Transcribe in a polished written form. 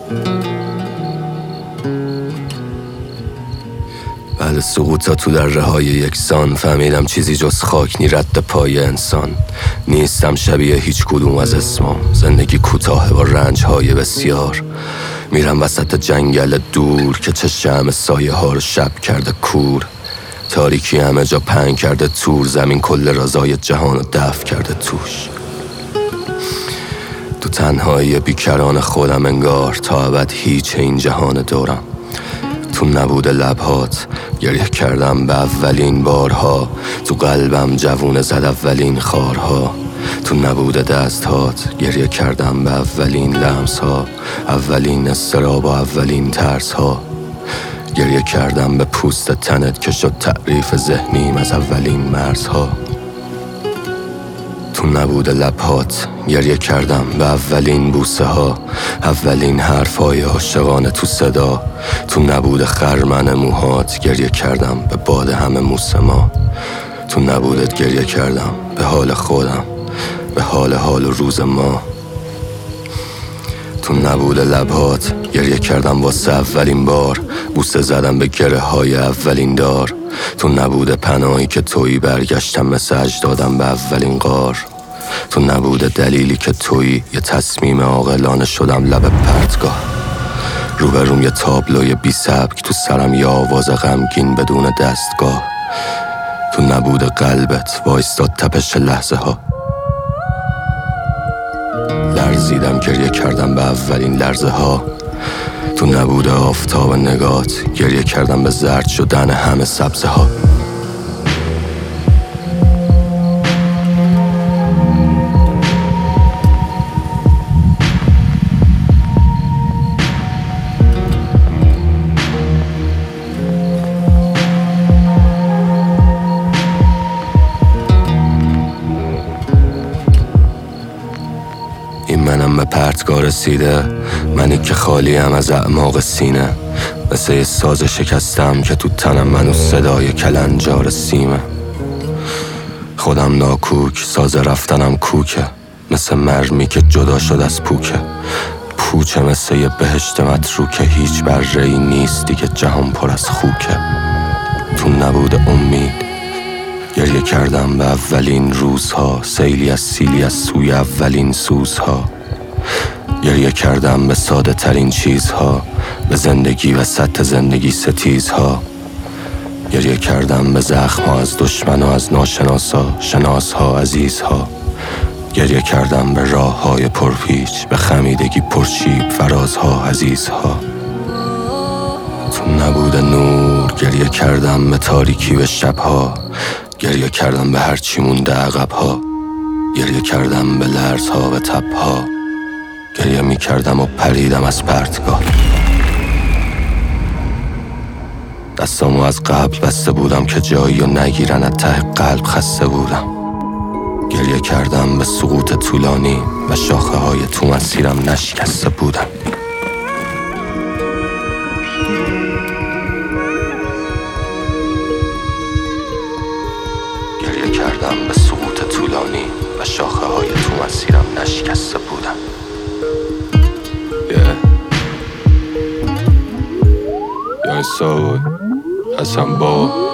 بعد سقوطا تو در رهای یکسان فهمیدم چیزی جز خاک نی رد پای انسان. نیستم شبیه هیچ کدوم از اسمام. زندگی کوتاه با رنج‌های بسیار. میرم وسط جنگل دور که چشم همه سایه ها رو شب کرده کور. تاریکی همه جا پهن کرده تور. زمین کل رازای جهان رو دفع کرده توش. تو تنهایی بیکران خودم انگار تا ابد هیچ این جهان دورم. تو نبود لبهات گریه کردم به اولین بارها. تو قلبم جوونه زد اولین خارها. تو نبود دستهات گریه کردم به اولین لمسها. اولین اضطراب و اولین ترسها. گریه کردم به پوست تنت که شد تعریف ذهنیم از اولین مرزها. تو نبود لبهات گریه کردم به اولین بوسه ها. اولین حرفای عاشقانه تو صدا. تو نبود خرمن موهات گریه کردم به باد همه موسما. تو نبودت گریه کردم به حال خودم، به حال و روز ما. تو نبود لبهات گریه کردم واسه اولین بار. بوسه زدم به گره های اولین دار. تو نبود پناهی که تویی برگشتم مثل اجدادم به اولین غار. تو نبود دلیلی که تویی یه تصمیم عاقلانه شدم لب پرتگاه. روبروم یه تابلوی بی سبک تو سرم یه آواز غمگین بدون دستگاه. تو نبود قلبت وایستاد تپش لحظه ها. لرزیدم گریه کردم به اولین لرزه ها. تو نبود آفتاب نگات گریه کردم به زرد شدن همه سبزه ها. این منم به پرتگاه رسیده، منی که خالیم از اعماق سینه. مثل یه ساز شکستم که تو تنم منو صدای کلنجار سیمه. خودم ناکوک، ساز رفتنم کوکه. مثل مرمی که جدا شد از پوکه. پوچه مثل یه بهشت متروکه. هیچ بره‌ای نیست دیگه جهان پر از خوکه. تو نبود امید گریه کردم به اولین روزها. سیلی از سیلی از سوی اولین سوزها. گریه کردم به ساده ترین چیزها. به زندگی و سطح زندگی ستیزها. گریه کردم به زخمها از دشمن و از ناشناسا. شناسها عزیزها. گریه کردم به راه های پرپیچ. به خمیدگی پرشیب فرازها عزیزها. تو نبود نور گریه کردم به تاریکی به شبها. گریه کردم به هرچی مونده عقبها. گریه کردم به لرزها و تبها. گریه می کردم و پریدم از پرتگاه. دستامو از قبل بسته بودم که جایی و نگیرن. از ته قلب خسته بودم. گریه کردم به سقوط طولانی و شاخه های تو مسیرم نشکسته بودم. گریه کردم به سقوط طولانی و شاخه های تو مسیرم نشکسته بودم. یا این ساوی حسن با